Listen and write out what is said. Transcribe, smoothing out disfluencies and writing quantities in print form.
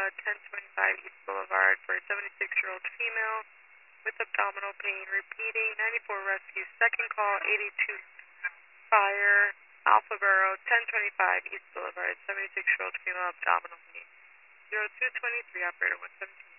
1025 East Boulevard for a 76-year-old female with abdominal pain. Repeating, 94 Rescue, second call, 82 Fire, Alpha Borough, 1025 East Boulevard, 76-year-old female abdominal pain. 0223, operator 117.